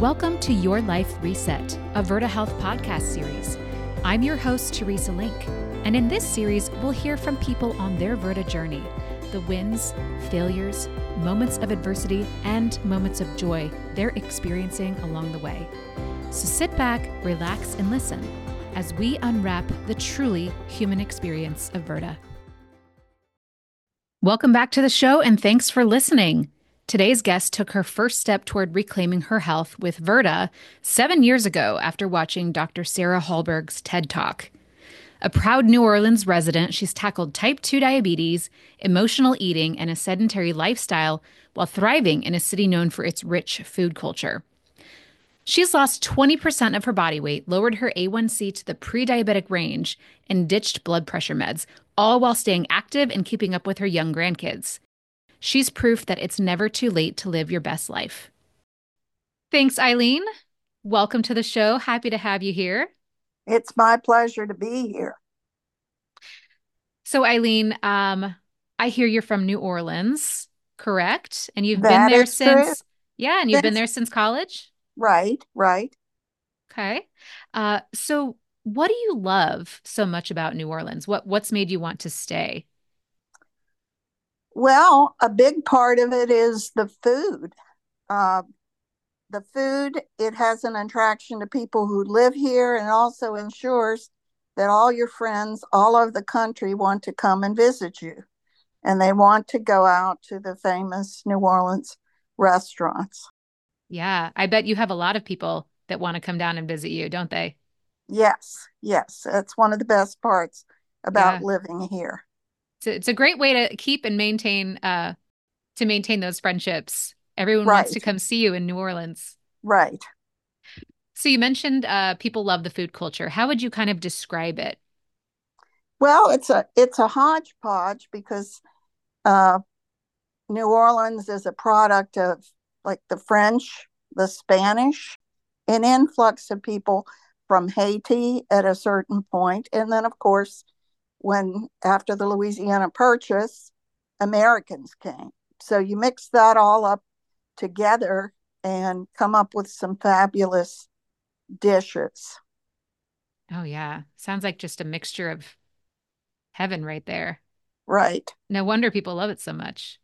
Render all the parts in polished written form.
Welcome to Your Life Reset, a Virta Health podcast series. I'm your host, Teresa Link, and in this series, we'll hear from people on their Virta journey, the wins, failures, moments of adversity, and moments of joy they're experiencing along the way. So sit back, relax, and listen as we unwrap the truly human experience of Virta. Welcome back to the show, and thanks for listening. Today's guest took her first step toward reclaiming her health with Virta 7 years ago after watching Dr. Sarah Hallberg's TED Talk. A proud New Orleans resident, she's tackled type 2 diabetes, emotional eating, and a sedentary lifestyle while thriving in a city known for its rich food culture. She's lost 20% of her body weight, lowered her A1C to the pre-diabetic range, and ditched blood pressure meds, all while staying active and keeping up with her young grandkids. She's proof that it's never too late to live your best life. Thanks, Eileen. Welcome to the show. Happy to have you here. It's my pleasure to be here. So, Eileen, I hear you're from New Orleans, correct? And you've been That there is true. since, and you've been there since college? Right. Okay. So what do you love so much about New Orleans? What's made you want to stay? Well, a big part of it is the food. Uh, the food, it has an attraction to people who live here and also ensures that all your friends all over the country want to come and visit you. And they want to go out to the famous New Orleans restaurants. Yeah, I bet you have a lot of people that want to come down and visit you, don't they? Yes. That's one of the best parts about Yeah. living here. It's a great way to keep and maintain those friendships. Everyone wants Right. to come see you in New Orleans. Right. So you mentioned people love the food culture. How would you kind of describe it? Well, it's a hodgepodge because uh, New Orleans is a product of like the French, the Spanish, an influx of people from Haiti at a certain point, and then of course, when after the Louisiana Purchase, Americans came. So you mix that all up together and come up with some fabulous dishes. Oh, yeah. Sounds like just a mixture of heaven right there. Right. No wonder people love it so much.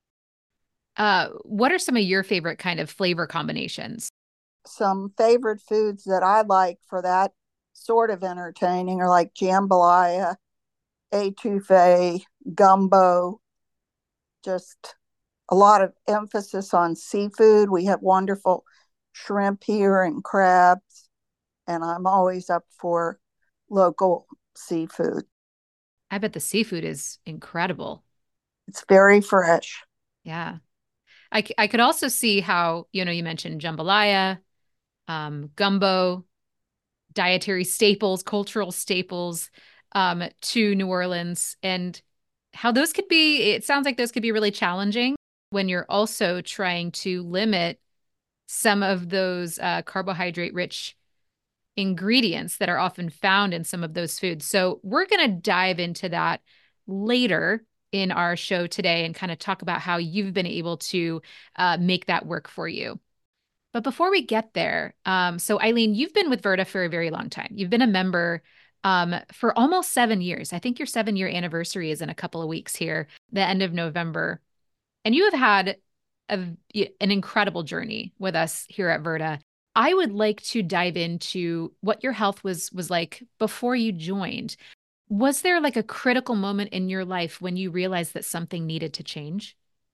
What are some of your favorite kind of flavor combinations? Some favorite foods that I like for that sort of entertaining are like jambalaya, etouffee, gumbo, just a lot of emphasis on seafood. We have wonderful shrimp here and crabs, and I'm always up for local seafood. I bet the seafood is incredible. It's very fresh. Yeah. I could also see how, you mentioned jambalaya, gumbo, dietary staples, cultural staples, to New Orleans, and how those could be, it sounds like those could be really challenging when you're also trying to limit some of those carbohydrate rich ingredients that are often found in some of those foods. So we're going to dive into that later in our show today and kind of talk about how you've been able to make that work for you. But before we get there, so Eileen, you've been with Virta for a very long time. You've been a member for almost 7 years. I think your 7-year anniversary is in a couple of weeks here, the end of November. And you have had an incredible journey with us here at Virta. I would like to dive into what your health was like before you joined. Was there like a critical moment in your life when you realized that something needed to change?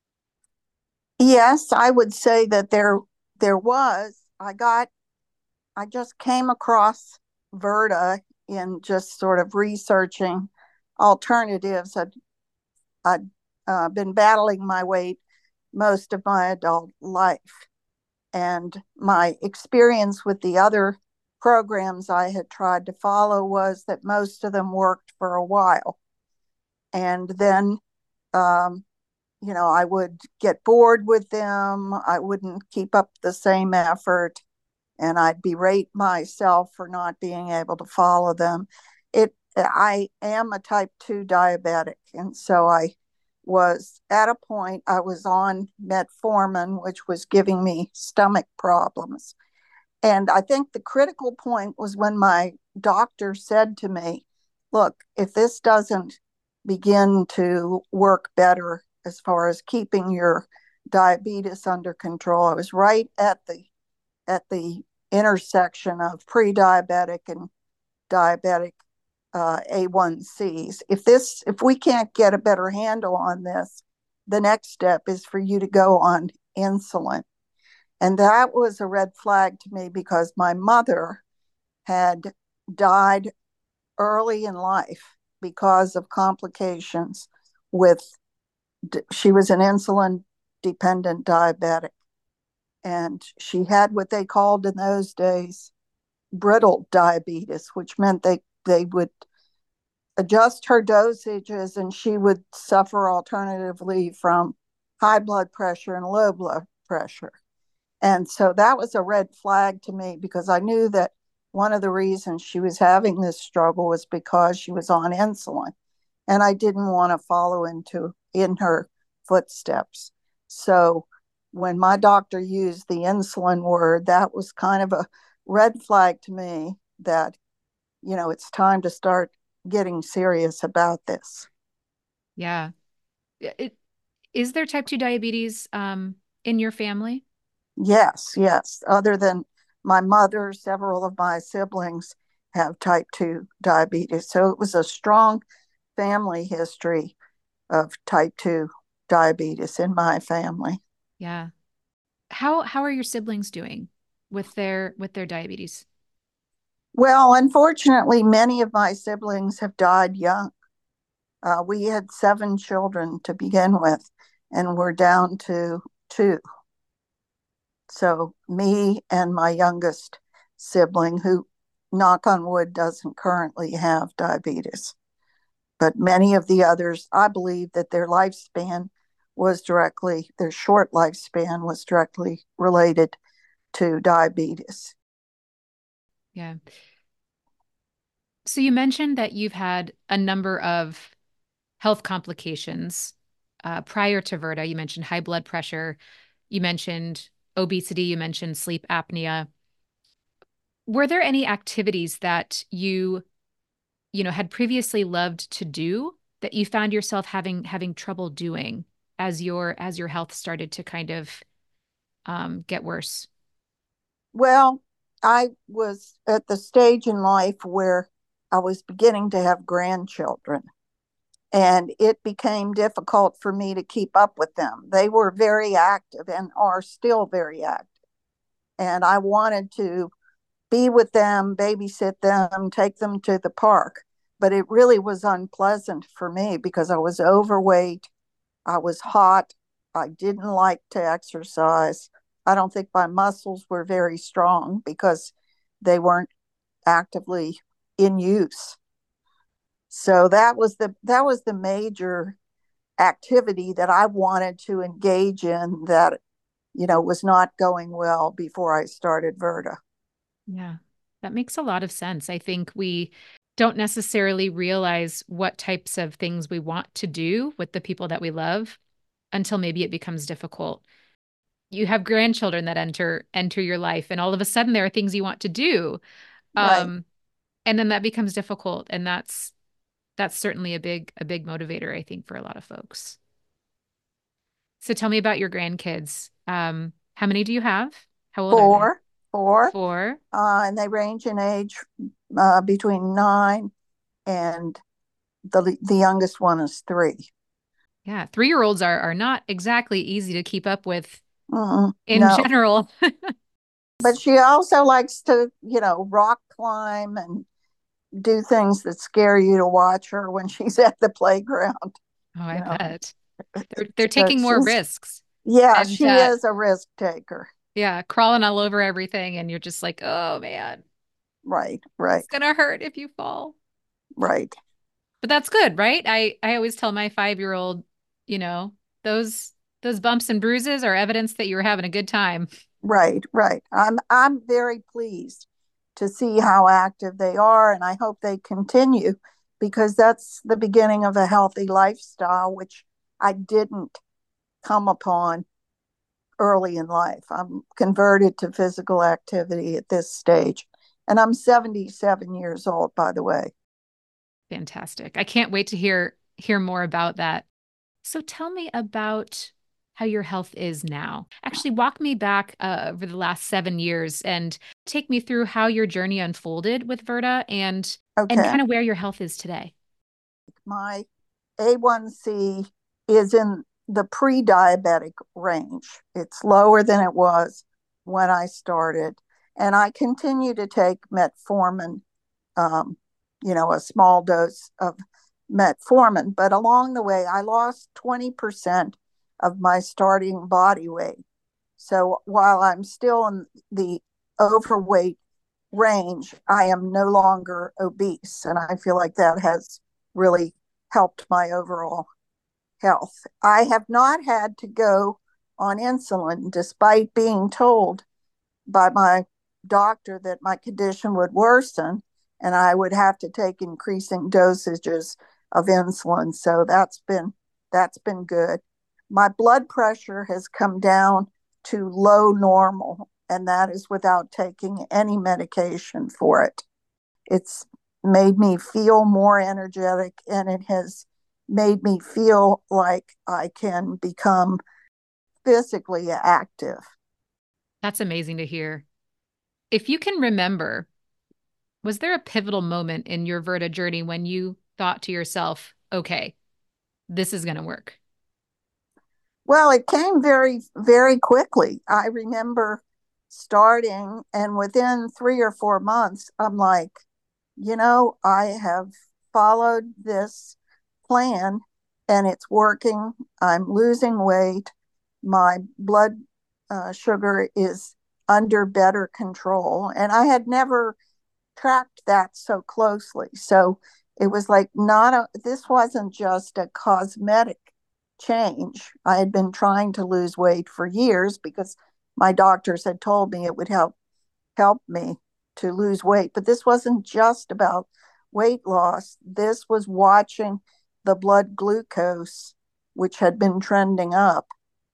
Yes, I would say that there was. I just came across Verta in just sort of researching alternatives. I'd been battling my weight most of my adult life. And my experience with the other programs I had tried to follow was that most of them worked for a while. And then, um, I would get bored with them. I wouldn't keep up the same effort and I'd berate myself for not being able to follow them. I am a type 2 diabetic, and so I was at a point I was on metformin, which was giving me stomach problems. And I think the critical point was when my doctor said to me, look, if this doesn't begin to work better as far as keeping your diabetes under control, I was right at the intersection of pre-diabetic and diabetic A1Cs. If we can't get a better handle on this, the next step is for you to go on insulin. And that was a red flag to me because my mother had died early in life because of complications with, she was an insulin dependent diabetic. And she had what they called in those days brittle diabetes, which meant they would adjust her dosages and she would suffer alternatively from high blood pressure and low blood pressure. And so that was a red flag to me because I knew that one of the reasons she was having this struggle was because she was on insulin. And I didn't want to follow in her footsteps. So when my doctor used the insulin word, that was kind of a red flag to me that, it's time to start getting serious about this. Yeah. Is there type 2 diabetes in your family? Yes, yes. Other than my mother, several of my siblings have type 2 diabetes. So it was a strong family history of type 2 diabetes in my family. Yeah. How are your siblings doing with their diabetes? Well, unfortunately, many of my siblings have died young. We had 7 children to begin with, and we're down to 2. So, me and my youngest sibling, who, knock on wood, doesn't currently have diabetes. But many of the others, I believe that their short lifespan was directly related to diabetes. Yeah. So you mentioned that you've had a number of health complications prior to Virta. You mentioned high blood pressure, you mentioned obesity, you mentioned sleep apnea. Were there any activities that you had previously loved to do that you found yourself having trouble doing as your health started to kind of get worse? Well, I was at the stage in life where I was beginning to have grandchildren, and it became difficult for me to keep up with them. They were very active and are still very active. And I wanted to be with them, babysit them, take them to the park. But it really was unpleasant for me because I was overweight, I was hot, I didn't like to exercise. I don't think my muscles were very strong because they weren't actively in use. So that was the major activity that I wanted to engage in that was not going well before I started Virta. Yeah, that makes a lot of sense. I think we don't necessarily realize what types of things we want to do with the people that we love until maybe it becomes difficult. You have grandchildren that enter your life, and all of a sudden there are things you want to do. Right. Um, and then that becomes difficult, and that's certainly a big motivator, I think, for a lot of folks. So tell me about your grandkids. How many do you have? How old are they? Four, four, 4. and they range in age between 9 and the youngest one is 3. Yeah, 3-year-olds are not exactly easy to keep up with in No, general. but she also likes to, rock climb and do things that scare you to watch her when she's at the playground. Oh, I You know, bet. They're taking more she's risks yeah, and she is a risk taker. yeah, crawling all over everything and you're just like, "Oh man, Right, right, it's gonna hurt if you fall." right, But that's good, right? I always tell my 5-year-old, you know, those bumps and bruises are evidence that you were having a good time. right. I'm very pleased to see how active they are, and I hope they continue because that's the beginning of a healthy lifestyle, which I didn't come upon early in life. I'm converted to physical activity at this stage. And I'm 77 years old, by the way. Fantastic. I can't wait to hear more about that. So tell me about how your health is now. Actually, walk me back over the last 7 years and take me through how your journey unfolded with Virta and Okay. kind of where your health is today. My A1C is in the pre diabetic range. It's lower than it was when I started. And I continue to take metformin, um, a small dose of metformin. But along the way, I lost 20% of my starting body weight. So while I'm still in the overweight range, I am no longer obese. And I feel like that has really helped my overall health. I have not had to go on insulin despite being told by my doctor that my condition would worsen and I would have to take increasing dosages of insulin. So that's been good. My blood pressure has come down to low normal, and that is without taking any medication for it. It's made me feel more energetic, and it has made me feel like I can become physically active. That's amazing to hear. If you can remember, was there a pivotal moment in your Virta journey when you thought to yourself, okay, this is going to work? Well, it came very, very quickly. I remember starting, and within 3 or 4 months, I'm like, I have followed this plan and it's working. I'm losing weight. My blood sugar is under better control. And I had never tracked that so closely. So it was like this wasn't just a cosmetic change. I had been trying to lose weight for years because my doctors had told me it would help me to lose weight. But this wasn't just about weight loss. This was watching the blood glucose, which had been trending up,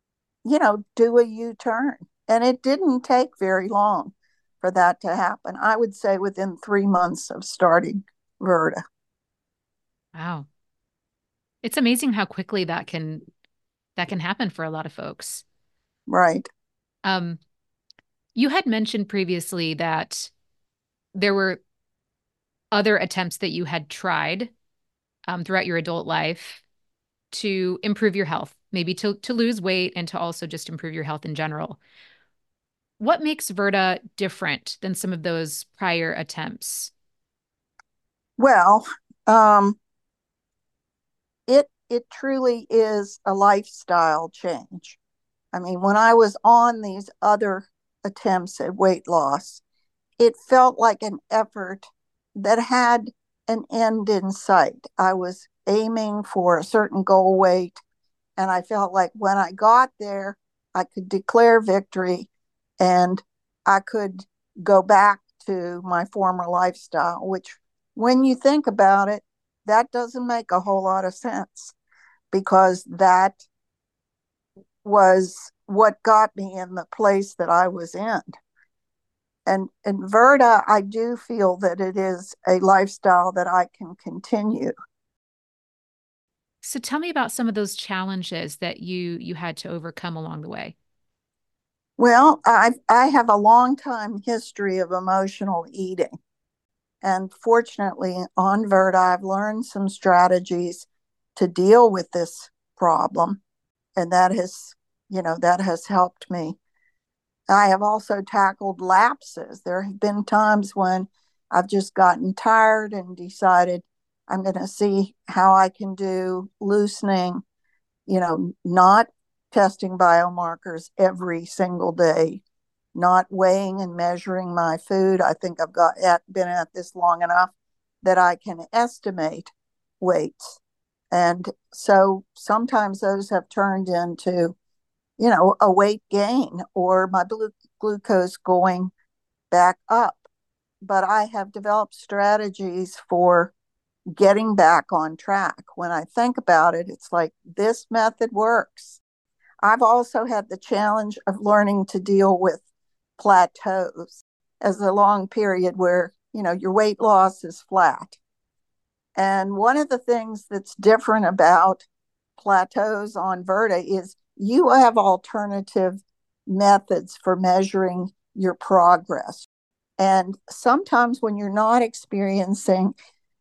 do a U turn. And it didn't take very long for that to happen. I would say within 3 months of starting Virta. Wow. It's amazing how quickly that can happen for a lot of folks. Right. Um, you had mentioned previously that there were other attempts that you had tried throughout your adult life to improve your health, maybe to lose weight and to also just improve your health in general. What makes Virta different than some of those prior attempts? Well, um, it truly is a lifestyle change. I mean, when I was on these other attempts at weight loss, it felt like an effort that had an end in sight. I was aiming for a certain goal weight, and I felt like when I got there, I could declare victory and I could go back to my former lifestyle, which, when you think about it, that doesn't make a whole lot of sense because that was what got me in the place that I was in. And in Virta, I do feel that it is a lifestyle that I can continue. So tell me about some of those challenges that you had to overcome along the way. Well, I have a long time history of emotional eating. And fortunately, on Virta, I've learned some strategies to deal with this problem. And that has helped me. I have also tackled lapses. There have been times when I've just gotten tired and decided I'm going to see how I can do loosening, not testing biomarkers every single day, not weighing and measuring my food. I think been at this long enough that I can estimate weights. And so sometimes those have turned into, a weight gain or my glucose going back up. But I have developed strategies for getting back on track. When I think about it, it's like this method works. I've also had the challenge of learning to deal with plateaus as a long period where, your weight loss is flat. And one of the things that's different about plateaus on Virta is you have alternative methods for measuring your progress. And sometimes when you're not experiencing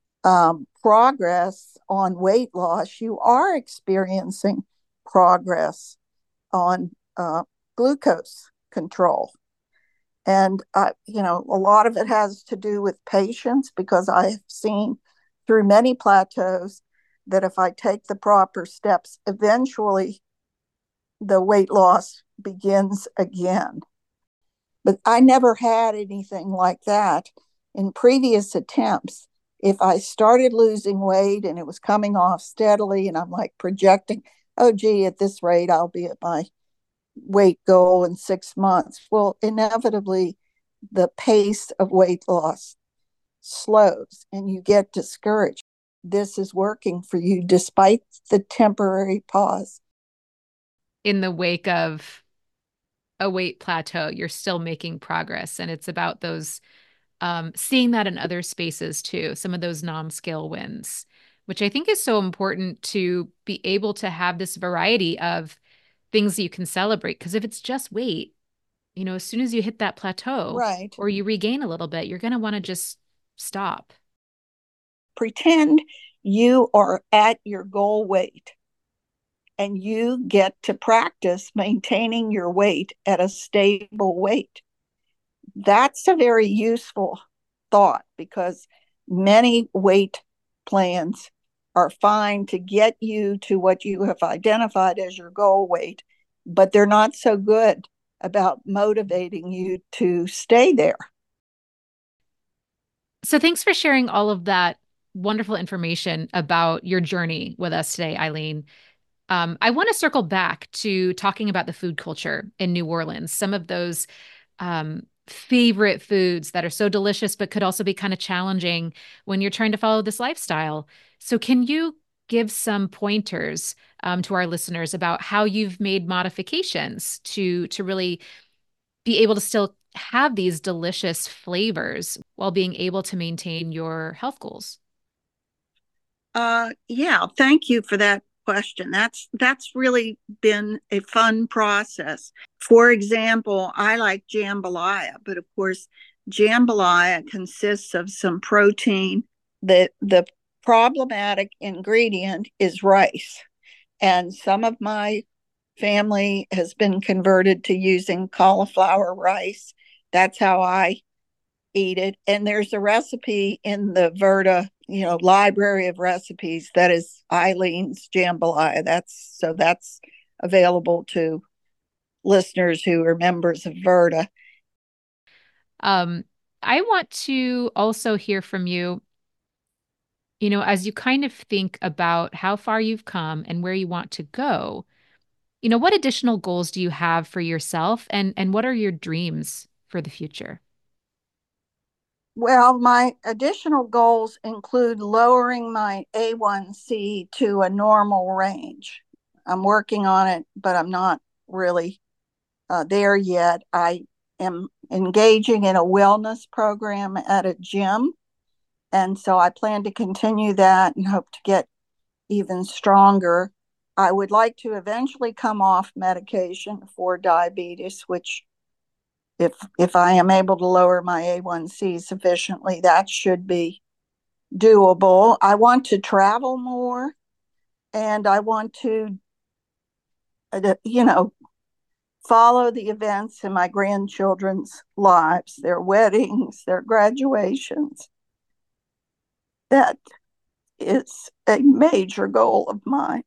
progress on weight loss, you are experiencing progress on glucose control. And, a lot of it has to do with patience because I have seen through many plateaus that if I take the proper steps, eventually the weight loss begins again. But I never had anything like that in previous attempts. If I started losing weight and it was coming off steadily, and I'm like projecting, oh, gee, at this rate, I'll be at my weight goal in 6 months. Well, inevitably, the pace of weight loss slows and you get discouraged. This is working for you despite the temporary pause. In the wake of a weight plateau, you're still making progress. And it's about those seeing that in other spaces too, some of those non-scale wins, which I think is so important to be able to have this variety of things you can celebrate. Because if it's just weight, as soon as you hit that plateau Right. or you regain a little bit, you're going to want to just stop. Pretend you are at your goal weight and you get to practice maintaining your weight at a stable weight. That's a very useful thought because many weight plans are fine to get you to what you have identified as your goal weight, but they're not so good about motivating you to stay there. So thanks for sharing all of that wonderful information about your journey with us today, Eileen. I want to circle back to talking about the food culture in New Orleans, some of those favorite foods that are so delicious, but could also be kind of challenging when you're trying to follow this lifestyle. So, can you give some pointers to our listeners about how you've made modifications to really be able to still have these delicious flavors while being able to maintain your health goals? Yeah, thank you for that question. That's really been a fun process. For example, I like jambalaya, but of course, jambalaya consists of some protein. The problematic ingredient is rice, and some of my family has been converted to using cauliflower rice. That's how I eat it. And there's a recipe in the Virta, library of recipes that is Eileen's jambalaya. That's available to listeners who are members of Virta. Um, I want to also hear from you, as you kind of think about how far you've come and where you want to go, what additional goals do you have for yourself and what are your dreams for the future? Well, my additional goals include lowering my A1C to a normal range. I'm working on it, but I'm not really there yet. I am engaging in a wellness program at a gym. And so I plan to continue that and hope to get even stronger. I would like to eventually come off medication for diabetes, which if I am able to lower my A1C sufficiently, that should be doable. I want to travel more and I want to, you know, follow the events in my grandchildren's lives, their weddings, their graduations. That is a major goal of mine.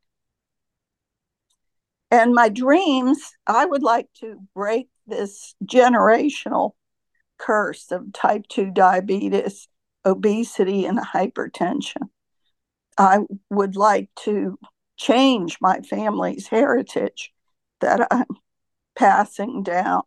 And my dreams, I would like to break this generational curse of type 2 diabetes, obesity, and hypertension. I would like to change my family's heritage that I'm passing down.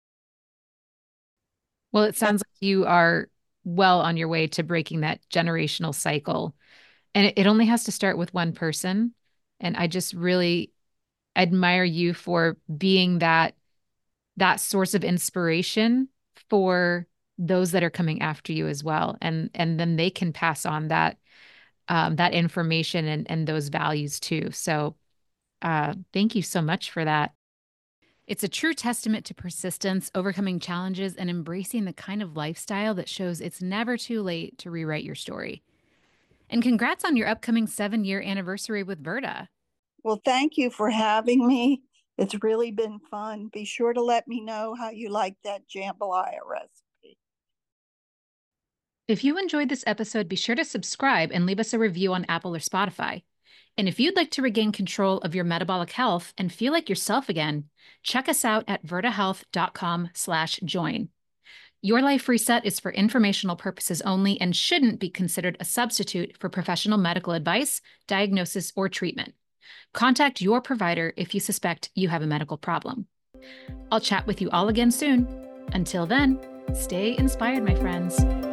Well, it sounds like you are well on your way to breaking that generational cycle. And it only has to start with one person. And I just really admire you for being that source of inspiration for those that are coming after you as well. And then they can pass on that information and those values too. So thank you so much for that. It's a true testament to persistence, overcoming challenges, and embracing the kind of lifestyle that shows it's never too late to rewrite your story. And congrats on your upcoming 7-year anniversary with Verda. Well, thank you for having me. It's really been fun. Be sure to let me know how you like that jambalaya recipe. If you enjoyed this episode, be sure to subscribe and leave us a review on Apple or Spotify. And if you'd like to regain control of your metabolic health and feel like yourself again, check us out at verdahealth.com/join. Your Life Reset is for informational purposes only and shouldn't be considered a substitute for professional medical advice, diagnosis, or treatment. Contact your provider if you suspect you have a medical problem. I'll chat with you all again soon. Until then, stay inspired, my friends.